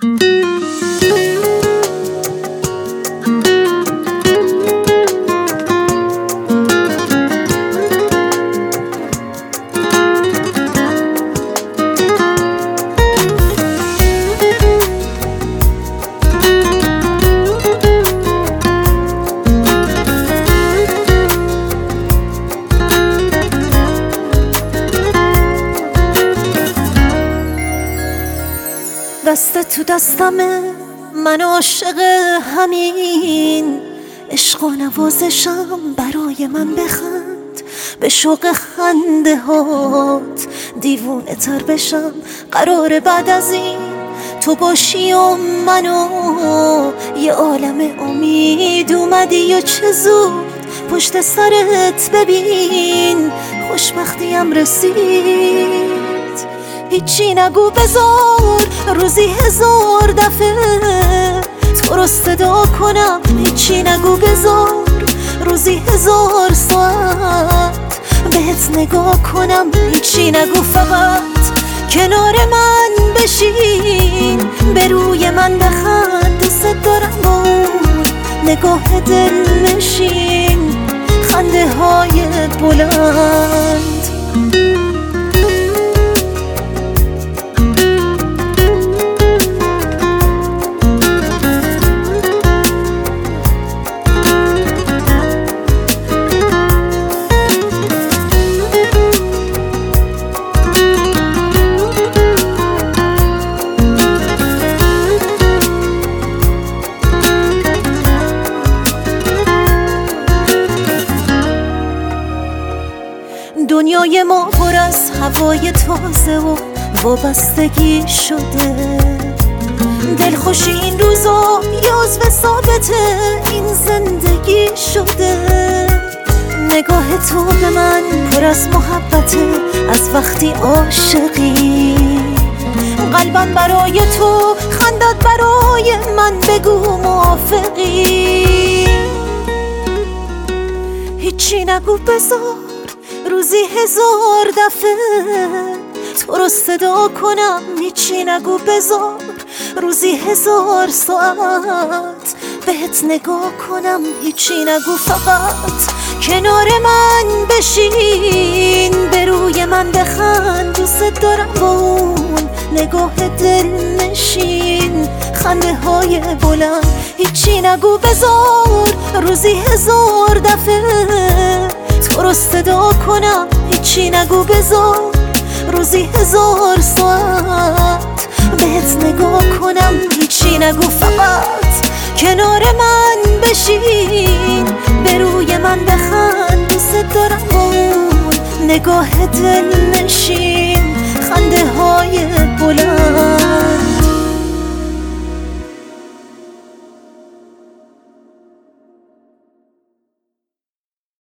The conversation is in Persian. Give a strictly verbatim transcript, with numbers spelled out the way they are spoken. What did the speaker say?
دست تو دستمه، من عاشق همین عشق و نوازشم. برای من بخند، به شوق خنده هات دیوونه تر بشم. قراره بعد از این تو باشی و منو یه عالم امید. اومدی و چه زود پشت سرت ببین خوشبختیم رسید. هیچی نگو بذار روزی هزار دفعه تو رو صدا کنم. هیچی نگو بذار روزی هزار ساعت بهت نگاه کنم. هیچی نگو، فقط کنار من بشین، به روی من بخند. دوست دارم با اون نگاه دل نشین، خنده های بلند. دنیای ما پر از هوای تازه و وابستگی شده. دلخوشی این روزا یازو ثابت این زندگی شده. نگاه تو به من پر از محبته، از وقتی عاشقی. قلبم برای تو خندد، برای من بگو موافقی. هیچی نگو بذار روزی هزار دفعه تو رو صدا کنم. هیچی نگو بذار روزی هزار ساعت بهت نگاه کنم. هیچی نگو، فقط کنار من بشین، به روی من بخند. دوست دارم با اون نگاه دل نشین، خنده های بلند. هیچی نگو بذار روزی هزار دفعه تو رو صدا کنم. هیچی نگو بذار روزی هزار ساعت بهت نگاه کنم. هیچی نگو، فقط کنار من بشین، به روی من بخند. دوست دارم با اون نگاه دل نشین.